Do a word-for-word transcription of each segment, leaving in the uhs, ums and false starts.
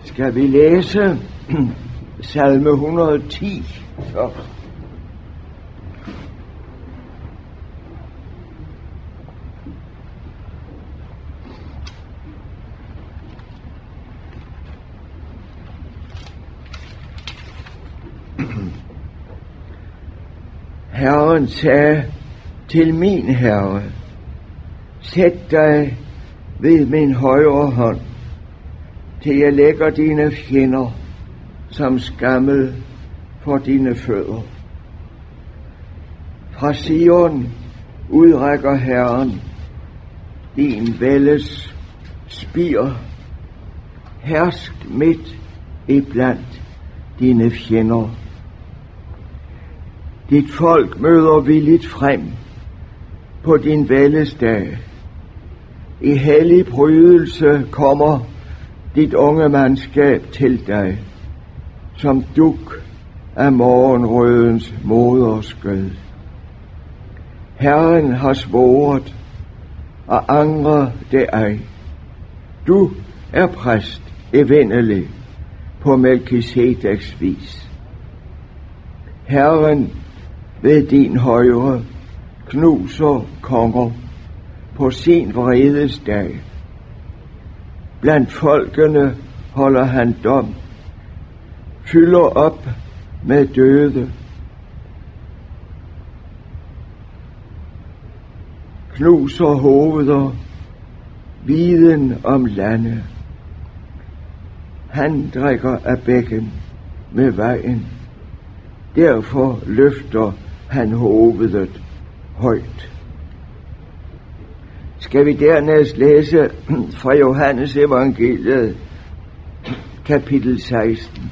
Skal vi læse salme et hundrede og ti først? Herren sagde til min herre, sæt dig ved min højre hånd, til jeg lægger dine fjender som skammel for dine fødder. Fra Sion udrækker Herren din vældes spir, hersk midt iblandt dine fjender. Dit folk møder villigt frem på din vældes dag. I hellig prydelse kommer dit unge mandskab til dig, som dug af morgenrødens moderskød. Herren har svoret, og angrer det ej. Du er præst evindelig på Melkisedeks vis. Herren ved din højre knuser konger på sin vredes dag. Blandt folkene holder han dom, fylder op med døde, knuser hoveder, viden om lande. Han drikker af bækken med vejen, derfor løfter han hovedet højt. Skal vi dernæst læse fra Johannes evangeliet, kapitel seksten.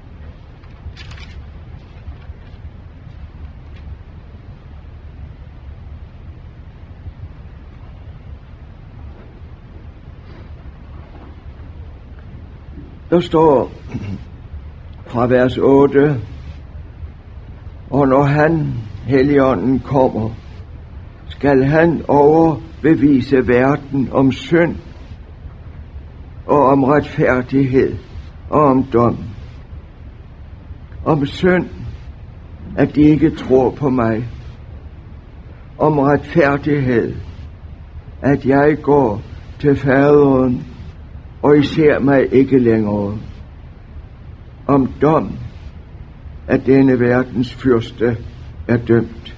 Der står fra vers otte, og når han, Helligånden, kommer, skal han overbevise verden om synd og om retfærdighed og om dom. Om synd, at de ikke tror på mig. Om retfærdighed, at jeg går til faderen, og I ser mig ikke længere. Om dom, at denne verdens fyrste er dømt.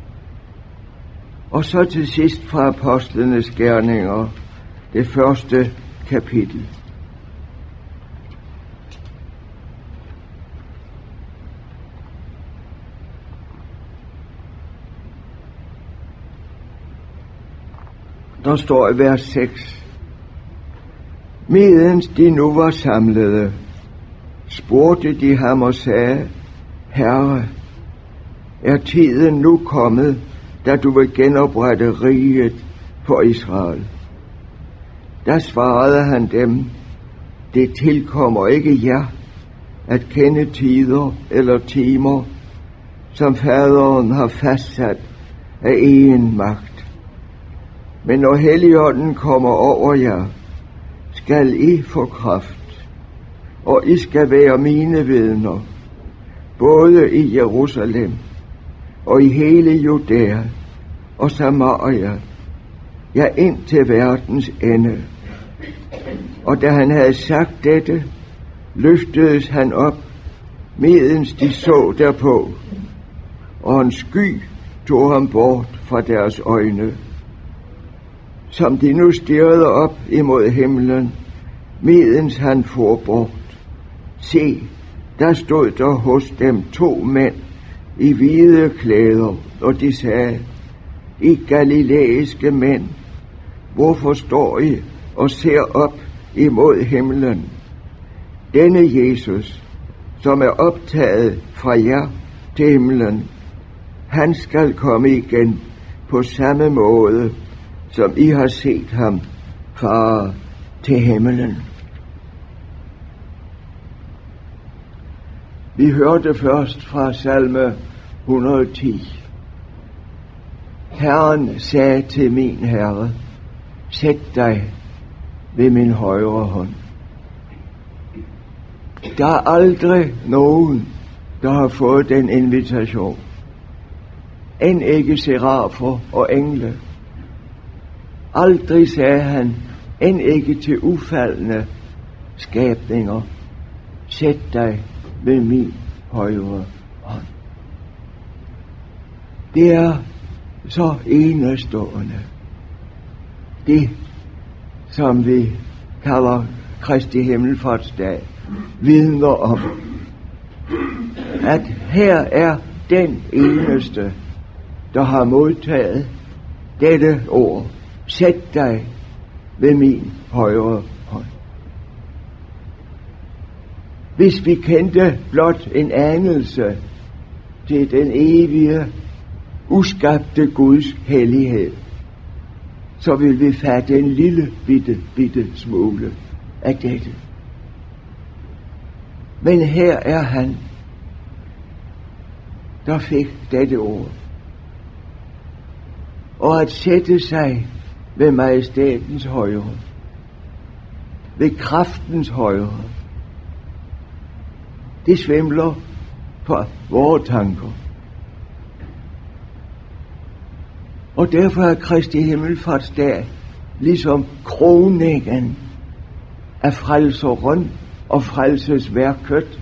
Og så til sidst fra apostlenes gerninger, det første kapitel. Der står i vers seks. Medens de nu var samlede, spurgte de ham og sagde, Herre, er tiden nu kommet, da du vil genoprette riget for Israel? Da svarede han dem, det tilkommer ikke jer at kende tider eller timer, som faderen har fastsat af egen magt. Men når Helligånden kommer over jer, skal I få kraft, og I skal være mine vidner, både i Jerusalem og i hele Judæa og Samaria, ja, ind til verdens ende. Og da han havde sagt dette, løftedes han op, medens de så derpå, og en sky tog ham bort fra deres øjne. Som de nu stirrede op imod himlen, medens han for bort. Se, der stod der hos dem to mænd i hvide klæder, og de sagde, I galilæiske mænd, hvorfor står I og ser op imod himlen? Denne Jesus, som er optaget fra jer til himlen, han skal komme igen på samme måde, som I har set ham fare til himlen. Vi hørte først fra salme et hundrede og ti. Herren sagde til min herre, sæt dig ved min højre hånd. Der er aldrig nogen, der har fået den invitation. End ikke serafer og engle. Aldrig, sagde han, end ikke til ufaldne skabninger. Sæt dig ved min højre hånd. Det er så enestående. Det, som vi kalder Kristi Himmelfartsdag, vidner om, at her er den eneste, der har modtaget dette ord. Sæt dig ved min højre hånd. Hvis vi kendte blot en anelse til den evige, uskabte Guds hellighed, så vil vi fatte en lille bitte, bitte smule af dette. Men her er han, der fik dette ord. Og at sætte sig ved majestætens højre, ved kraftens højre, det svimler for vore tanker. Og derfor er Kristi Himmelfartsdag ligesom kroningen af frelseren og frelsesværket.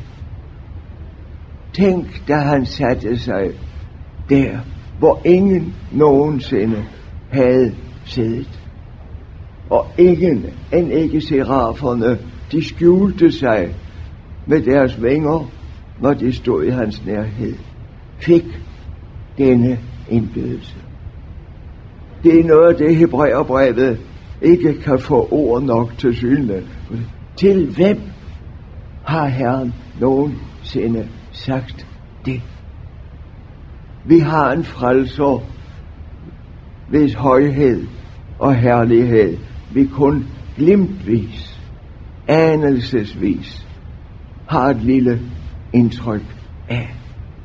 Tænk, da han satte sig der, hvor ingen nogensinde havde siddet. Og ingen, end ikke seraferne, de skjulte sig med deres vinger, når de stod i hans nærhed, fik denne indbydelse. Det er noget af det, Hebræerbrevet ikke kan få ord nok til syne. Til hvem har Herren nogensinde sagt det? Vi har en frelser, hvis højhed og herlighed vi kun glimtvis, anelsesvis har et lille indtryk af.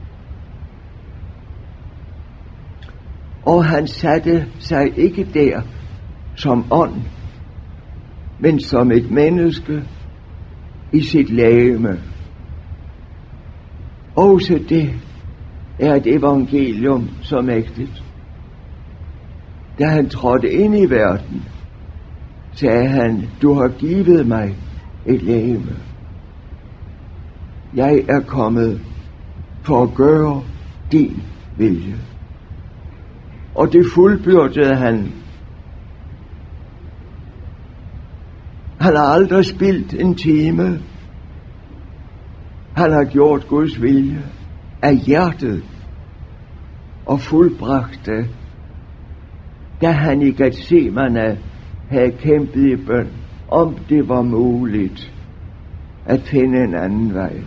Og han satte sig ikke der som ånd, men som et menneske i sit legeme. Også det er et evangelium så mægtigt. Da han trådte ind i verden, sagde han, du har givet mig et legeme. Jeg er kommet for at gøre din vilje. Og det fuldbyrdede han. Han har aldrig spildt en time. Han har gjort Guds vilje af hjertet og fuldbragt det, da han i Getsemane havde kæmpet i bøn, om det var muligt at finde en anden vej.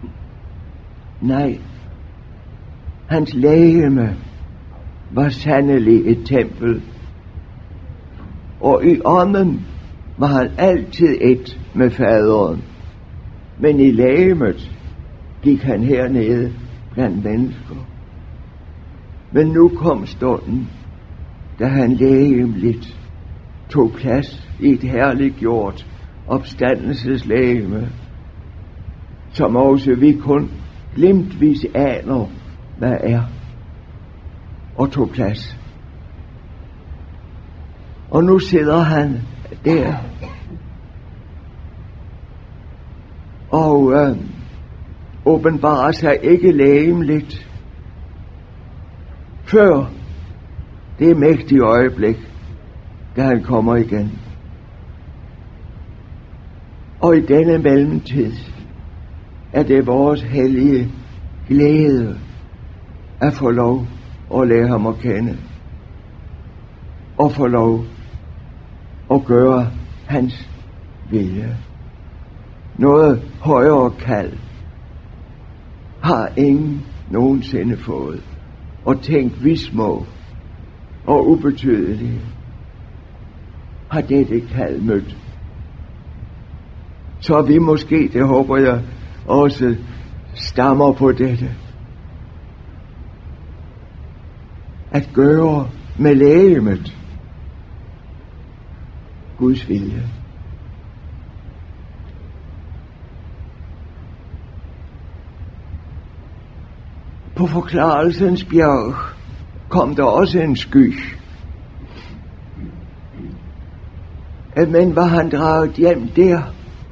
Nej, hans legeme var sandelig et tempel, og i ånden var han altid et med faderen, men i legemet gik han hernede blandt mennesker. Men nu kom stunden, da han legemligt tog plads i et herliggjort opstandelseslegeme, som også vi kun glimtvis aner, hvad er, og tog plads. Og nu sidder han der og øh, åbenbarer sig ikke legemligt før det mægtige øjeblik, da han kommer igen. Og i denne mellemtid er det vores hellige glæde at få lov at lære ham at kende, og få lov at gøre hans vilje. Noget højere kald har ingen nogensinde fået. Og tænk, vi små og ubetydelige har dette kald mødt. Så vi måske, det håber jeg, også stammer på dette. At gøre med legemet Guds vilje. på forklarelsens bjerg kom der også en sky. Men var han draget hjem der,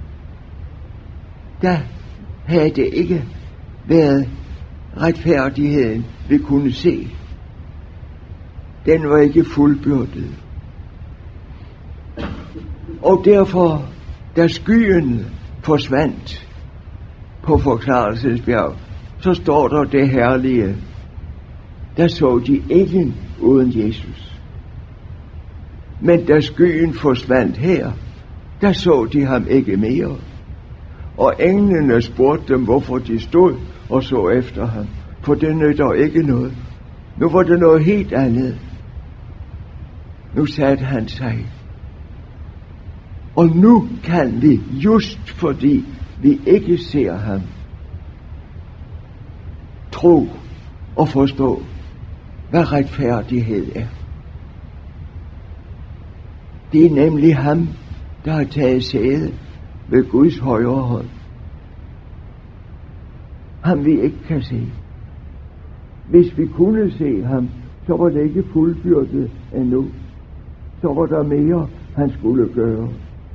der havde det ikke været retfærdigheden, vi kunne se. Den var ikke fuldbyrdet. Og derfor, da skyen forsvandt på forklarelsens bjerg, så står der det herlige. Der så de ikke uden Jesus. Men da skyen forsvandt her, der så de ham ikke mere. Og englene spurgte dem, hvorfor de stod og så efter ham. For det nytter ikke noget. Nu var det noget helt andet. Nu satte han sig. Og nu kan vi, just fordi vi ikke ser ham, tro og forstå, hvad retfærdighed er. Det er nemlig ham, der har taget sæde ved Guds højre hånd. Ham vi ikke kan se. Hvis vi kunne se ham, så var det ikke fuldbyrdet endnu. Så var der mere, han skulle gøre.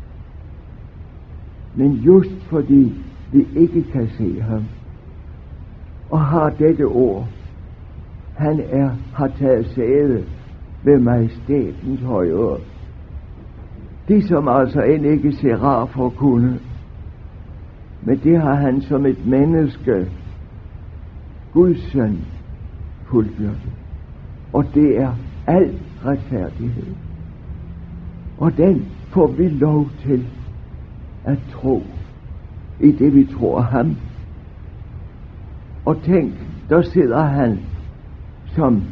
Men just fordi vi ikke kan se ham, og har dette ord, han er, har taget sæde ved majestætens højre. Det som altså end ikke Serafer kunne, men det har han som et menneske, Guds søn, fuldbyrdet. Og det er al retfærdighed. Og den får vi lov til at tro i det vi tror ham. Og tænk, der sidder han som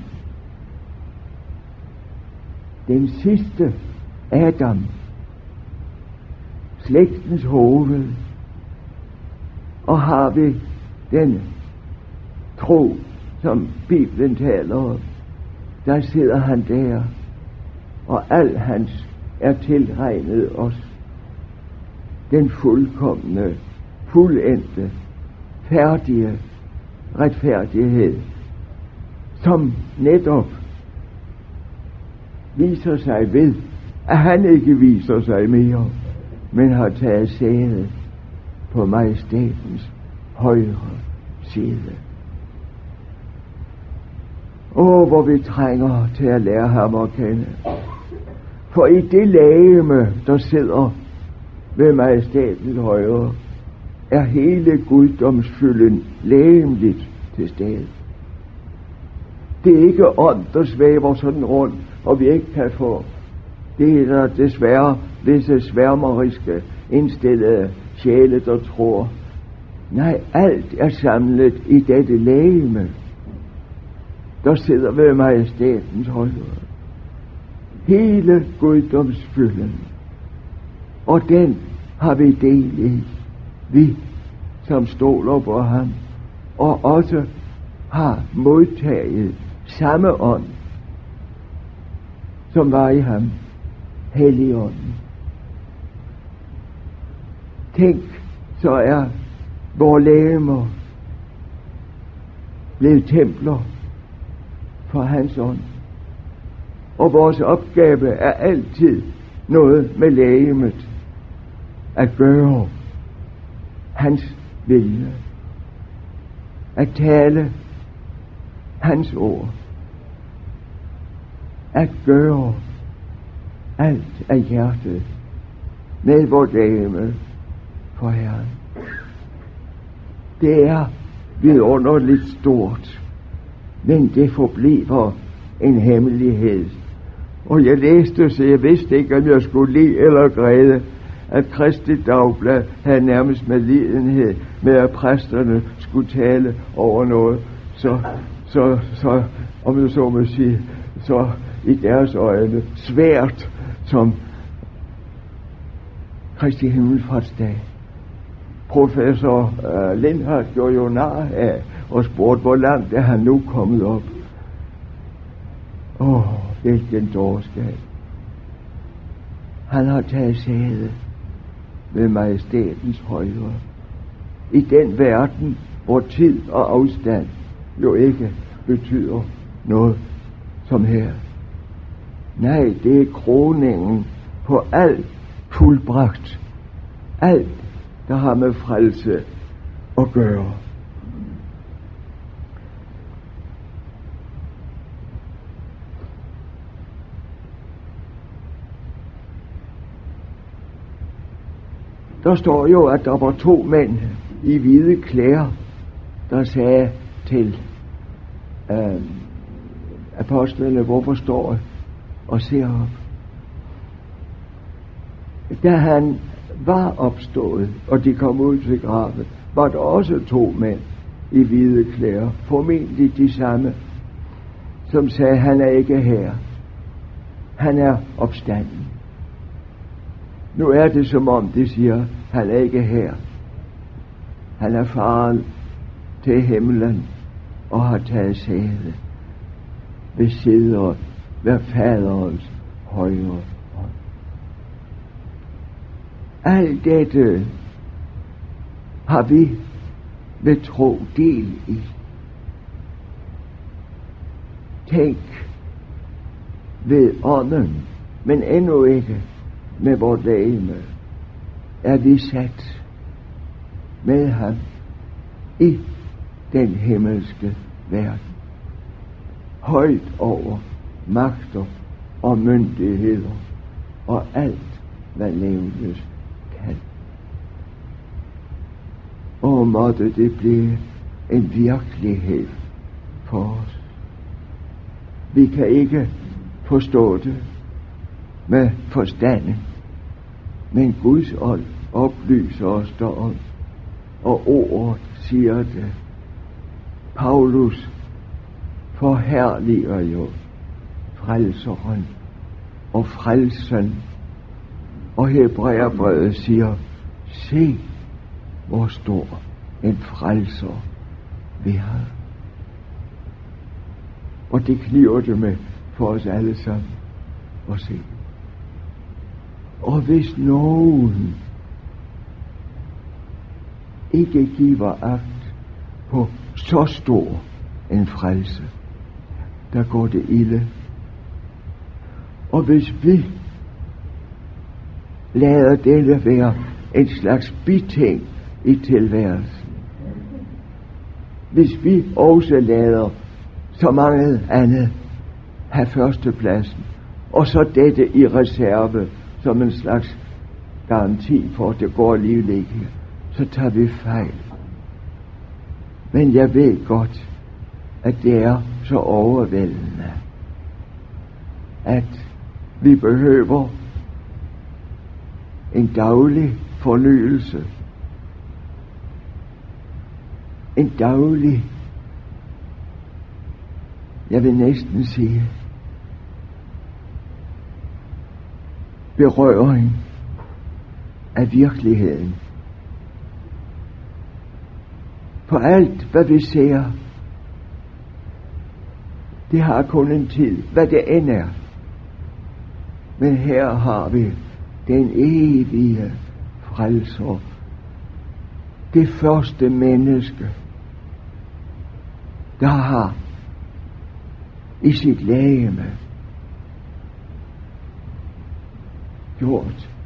den sidste Adam, slægtens hoved, og har vi den tro, som Bibelen taler om, der sidder han der, og al hans er tilregnet os. Den fuldkomne, fuldendte, færdige retfærdighed, som netop viser sig ved, at han ikke viser sig mere, men har taget sæde på majestætens højre side. Åh, hvor vi trænger til at lære ham at kende. For i det legeme, der sidder ved majestætens højre, er hele guddomsfylden legemligt til stede. Det er ikke ånd, der svæver sådan rundt, og vi ikke kan få. Det er der desværre visse sværmeriske indstillede sjæle, der tror. Nej, alt er samlet i dette legeme, der sidder ved majestætens højre. Hele guddomsfylden. Og den har vi del i. Vi, som stoler på ham, og også har modtaget samme ånd, som var i ham, Helligånden. Tænk, så er vores legemer blevet templer for hans ånd. Og vores opgave er altid noget med legemet at gøre hans vilje, at tale hans ord, at gøre alt af hjertet med vores legeme for Herren. Det er vidunderligt stort, men det forbliver en hemmelighed. Og jeg læste, så jeg vidste ikke, om jeg skulle lide eller græde, at Kristi Dagblad havde nærmest med lidenhed med, at præsterne skulle tale over noget, så, så, så om jeg så må sige, så i deres øjne svært som Kristi Himmelfartsdag. Professor uh, Lindhardt gjorde jo nar af og spurgte, hvor langt er han nu kommet op. Åh, oh, hvilken dårskab. Han har taget sæde ved majestætens højre. I den verden, hvor tid og afstand jo ikke betyder noget som her. Nej, det er kroningen på alt fuldbragt. Alt, der har med frelse at gøre. Der står jo, at der var to mænd i hvide klæder, der sagde til øh, apostlene, hvorfor står jeg og ser op? Da han var opstået, og de kom ud til graven, var der også to mænd i hvide klæder, formentlig de samme, som sagde, han er ikke her. Han er opstanden. Nu er det som om de siger, han er ikke her. Han er faren til himlen og har taget sæde ved sidder ved faderens højre hånd. Alt dette har vi ved tro del i. Tænk ved ånden, men endnu ikke med vort legeme, er vi sat med ham i den himmelske verden. Højt over magter og myndigheder og alt, hvad levnes kan. Og måtte det blive en virkelighed for os. Vi kan ikke forstå det med forstanden, men Guds ånd oplyser os derom, og ordet siger det. Paulus forherliger jo frelseren og frelsen, og Hebræerbrevet siger, se hvor stor en frelser vi har. Og det kniver det med for os alle sammen at se. Og hvis nogen ikke giver agt på så stor en frelse, der går det ilde. Og hvis vi lader dette være en slags biting i tilværelsen, hvis vi også lader så mange andet have førstepladsen, og så dette i reserve som en slags garanti for, at det går alligevel ikke, så tager vi fejl. Men jeg ved godt, at det er så overvældende, at vi behøver en daglig fornyelse. En daglig, jeg vil næsten sige, berøring af virkeligheden. For alt, hvad vi ser, det har kun en tid, hvad det end er. Men her har vi den evige frelser. Det første menneske, der har i sit legeme gjort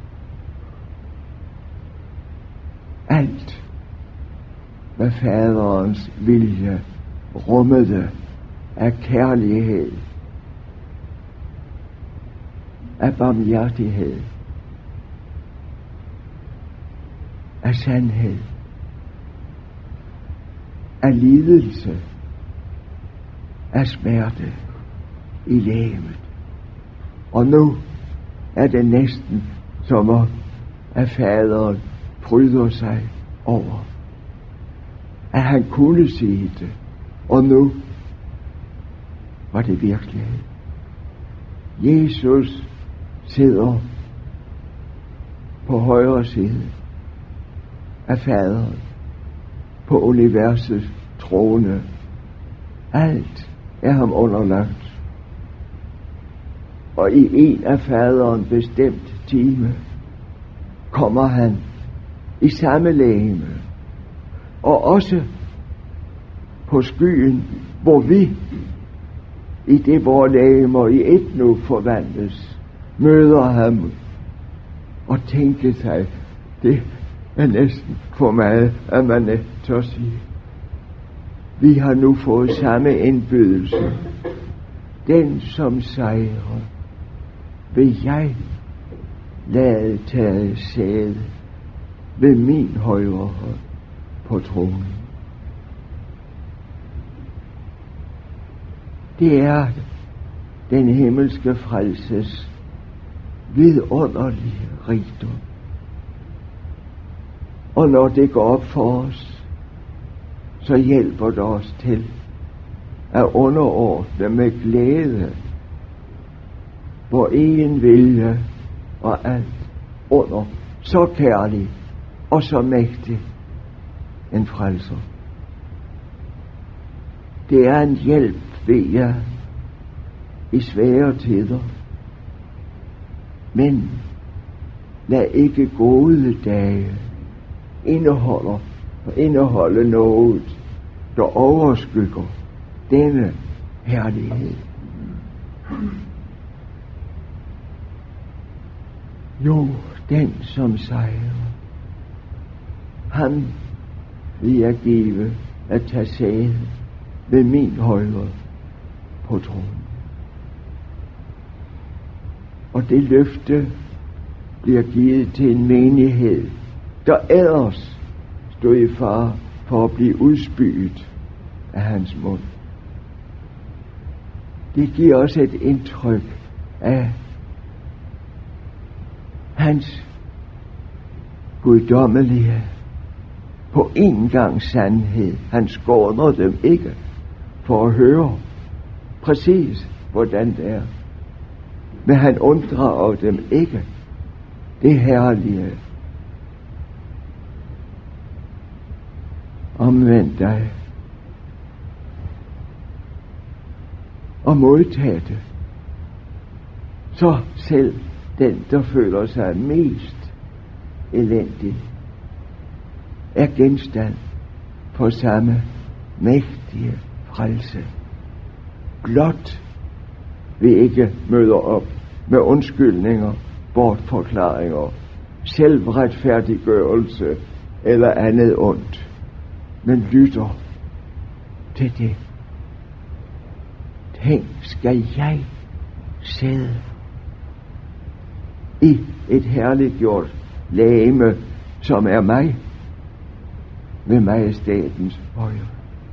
alt, hvad faderens vilje rummede af kærlighed, af barmhjertighed, af sandhed, af lidelse, af smerte i legemet. Og nu er det næsten som om, at faderen fryder sig over, at han kunne sige det, og nu var det virkelighed. Jesus sidder på højre side af faderen på universets trone. Alt er ham underlagt. Og i en af faderen bestemt time kommer han i samme legeme, og også på på skyen, hvor vi i det vores legemer i et nu forvandles, møder ham og tænker sig, det er næsten for meget, at man er tør sige. Vi har nu fået samme indbydelse. Den som sejrer, vil jeg lade tage sæde ved min højre hånd på tronen. Det er den himmelske frelses vidunderlige rigdom. Og når det går op for os, så hjælper det os til at underordne med glæde vor egen vilje og alt under så kærlig og så mægtig en frelser. Det er en hjælp ved jer i svære tider, men lad ikke gode dage indeholder og indeholde noget, der overskygger denne herlighed. Jo, den som sejrer, ham vil jeg give at tage sæde ved min højre på tronen. Og det løfte bliver givet til en menighed, der ellers stod i fare for at blive udspyet af hans mund. Det giver os et indtryk af hans guddommelige på en gang sandhed. Han skåner dem ikke for at høre præcis hvordan det er, men han unddrager dem ikke det herlige. Omvend dig og modtag det, så selv den der føler sig mest elendig er genstand for samme mægtige frelse. Blot vi ikke møder op med undskyldninger, bortforklaringer, selvretfærdiggørelse eller andet ondt, men lytter til det. Tænk, skal jeg sidde i et herliggjort legeme, som er mig, ved majestætens højre?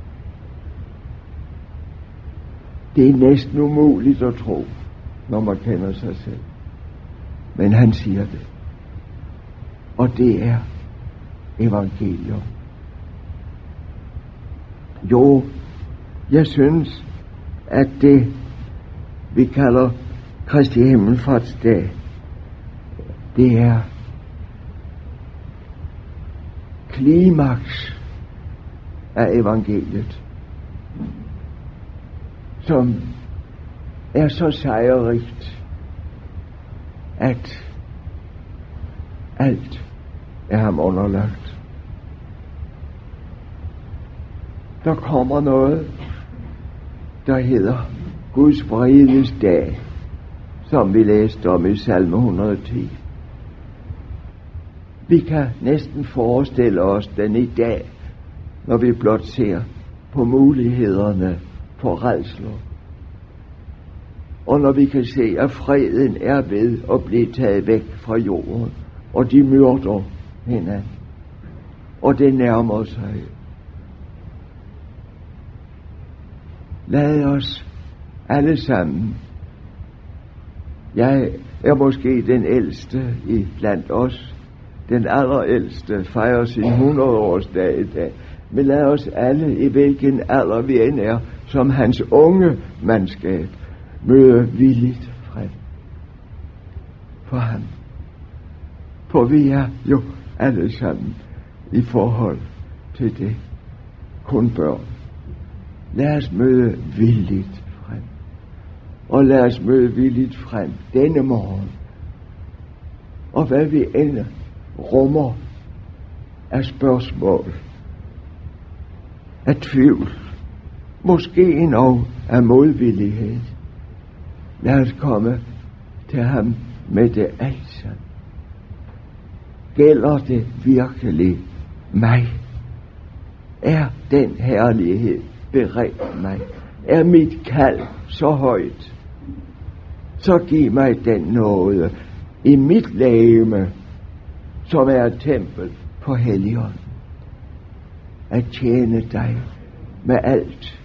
Det er næsten umuligt at tro, når man kender sig selv. Men han siger det. Og det er evangelium. Jo, jeg synes, at det, vi kalder Kristi Himmelfartsdag, det er klimaks af evangeliet, som er så sejrigt, at alt er ham underlagt. Der kommer noget, der hedder Guds vredes dag, som vi læste om i salme et hundrede og ti. Vi kan næsten forestille os den i dag, når vi blot ser på mulighederne for rædsler. Og når vi kan se, at freden er ved at blive taget væk fra jorden, og de myrder hinanden, og det nærmer sig. Lad os alle sammen, jeg er måske den ældste i blandt os, den allerældste fejrer sin hundrede års dag i dag, men lad os alle, i hvilken alder vi end er, som hans unge mandskab, møde villigt frem for ham. For vi er jo alle sammen i forhold til det kun børn. Lad os møde villigt frem. Og lad os møde villigt frem denne morgen. Og hvad vi end rummer af spørgsmål, af tvivl, måske endnu af modvillighed. Lad os komme til ham med det alt sammen. Gælder det virkelig mig? Er den herlighed beredt mig? Er mit kald så højt? Så giv mig den nåde i mit legeme, som er et tempel på Helligånden, at tjene dig med alt,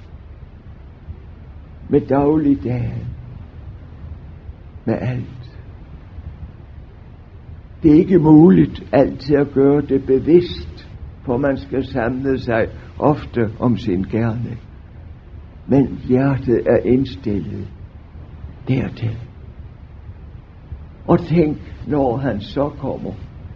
med dagligdagen, med alt. Det er ikke muligt altid at gøre det bevidst, for man skal samle sig ofte om sin gerning. Men hjertet er indstillet dertil. Og tænk, når han så kommer,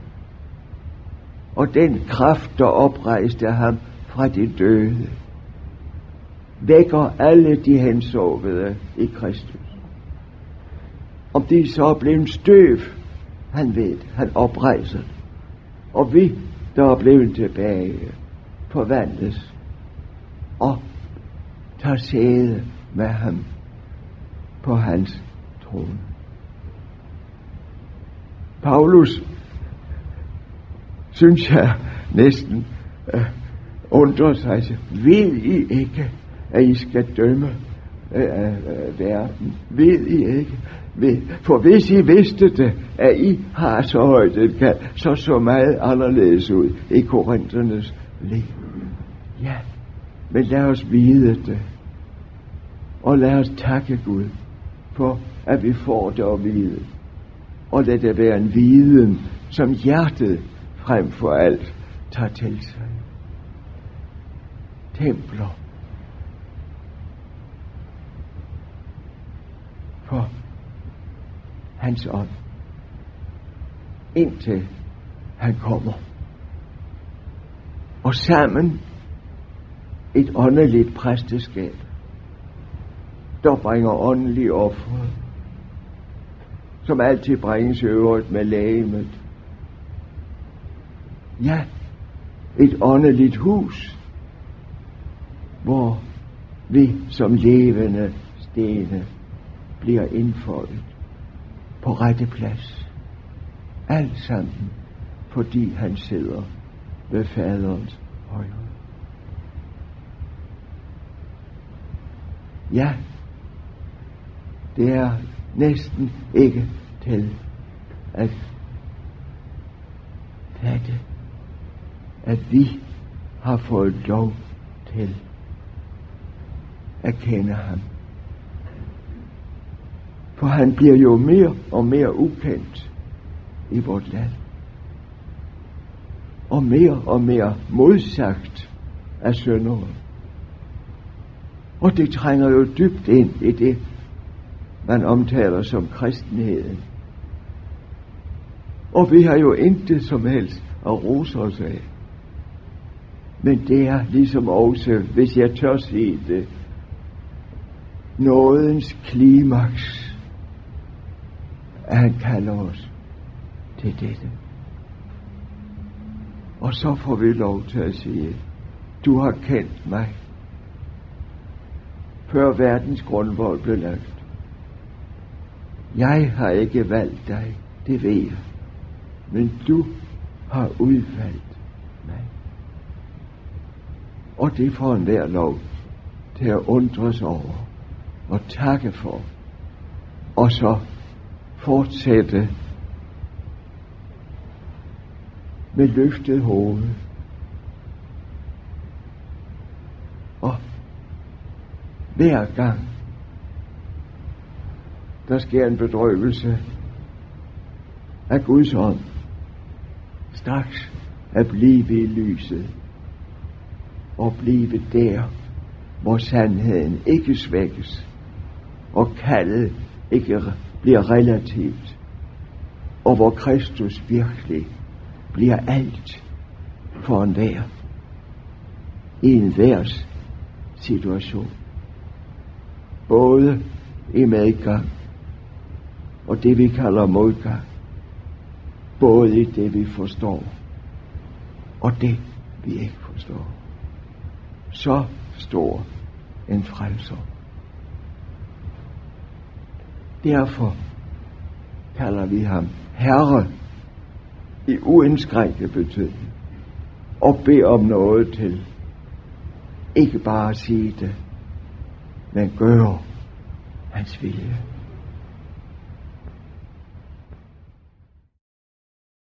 og den kraft, der oprejste ham fra de døde, vækker alle de hensovede i Kristus. Om de så er blevet støv, han ved, han oprejser det. Og vi, der er blevet tilbage, forvandles og tager sæde med ham på hans trone. Paulus, synes jeg næsten uh, undrer sig. Ved I ikke, at I skal dømme uh, uh, verden? Ved I ikke? Ved, for hvis I vidste det, at I har så højt et kald, så så meget anderledes ud i korinternes liv. Ja, men lad os vide det. Og lad os takke Gud for, at vi får det at vide. Og lad det være en viden, som hjertet frem for alt tager til sig. Templer. For hans ånd. Indtil han kommer. Og sammen et åndeligt præsteskab, der bringer åndelige ofre, som altid bringes øvrigt med legemet. Ja, et åndeligt hus, hvor vi som levende stene bliver indfoldet på rette plads. Alt sammen, fordi han sidder ved faderens højre. Ja, det er næsten ikke til at fatte, at vi har fået lov til at kende ham. For han bliver jo mere og mere ukendt i vort land. Og mere og mere modsagt af syndere. Og det trænger jo dybt ind i det, man omtaler som kristenheden. Og vi har jo intet som helst at rose os af. Men det er ligesom også, hvis jeg tør sige det, nådens klimaks, at han kalder os til dette. Og så får vi lov til at sige, du har kendt mig, før verdens grundvold blev lagt. Jeg har ikke valgt dig, det ved jeg, men du har udvalgt mig. Og det får enhver lov til at undres over og takke for, og så fortsætte med løftet hoved. Og hver gang der sker en bedrøvelse af Guds ånd, straks at blive i lyset og blive der, hvor sandheden ikke svækkes og kaldet ikke bliver relativt, og hvor Kristus virkelig bliver alt for enhver i enhvers situation, både i medgang og det vi kalder modgang, både i det vi forstår og det vi ikke forstår. Så stor en frelser. Derfor kalder vi ham Herre i uindskrænket betydning, og beder om noget til. Ikke bare sige det, men gøre hans vilje.